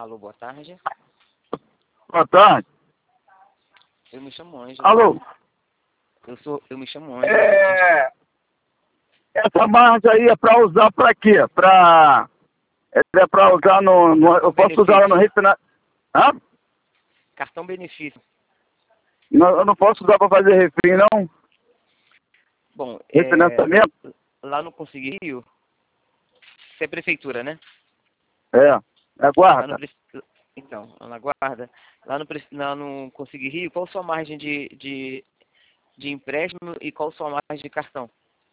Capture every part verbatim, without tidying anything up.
Alô, boa tarde. Boa tarde. Eu me chamo Ângelo. Alô? Eu, sou, eu me chamo Ângelo. É... Essa margem aí é para usar para quê? Para... É para usar no... no... Eu posso Benefício. usar ela no refinanciamento? Hã? Cartão benefício. Não, eu não posso usar para fazer refri, não? Bom, é, Refinanciamento? lá no Consegui Rio, isso é prefeitura, né? É. É Lá no, guarda. Pre- então, lá na guarda, lá no, Pre- lá no Consegui Rio, qual a sua margem de, de, de empréstimo e qual a sua margem de cartão?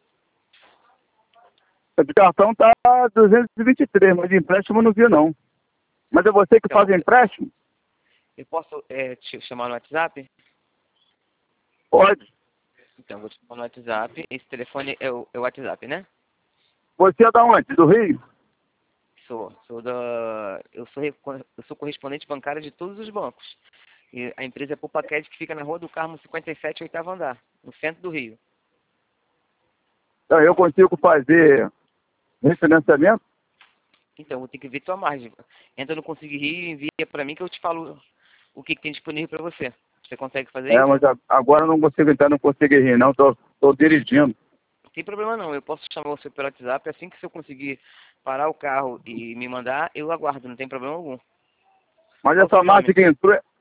De cartão tá duzentos e vinte e três, mas de empréstimo eu não vi, não. Mas é você que Então, faz empréstimo? eu posso é, te chamar no WhatsApp? Pode. Então, vou te chamar no WhatsApp. Esse telefone é o, é o WhatsApp, né? Você é da onde? Do Rio? Sou, sou da, eu sou, recor- eu sou correspondente bancário de todos os bancos. E a empresa é Pupaquete, que fica na Rua do Carmo cinquenta e sete, oitavo andar, no centro do Rio. Então, eu consigo fazer refinanciamento? Então, vou ter que ver tua margem. Entra no Consegui Rio e envia para mim que eu te falo o que, que tem disponível para você. Você consegue fazer É, isso? mas a- agora eu não consigo entrar, não consigo rir, não. Tô, tô dirigindo. Não tem problema não, eu posso chamar você pelo WhatsApp. Assim que se eu conseguir parar o carro e me mandar, eu aguardo, não tem problema algum. Mas Qual o essa seu margem nome? que entrou,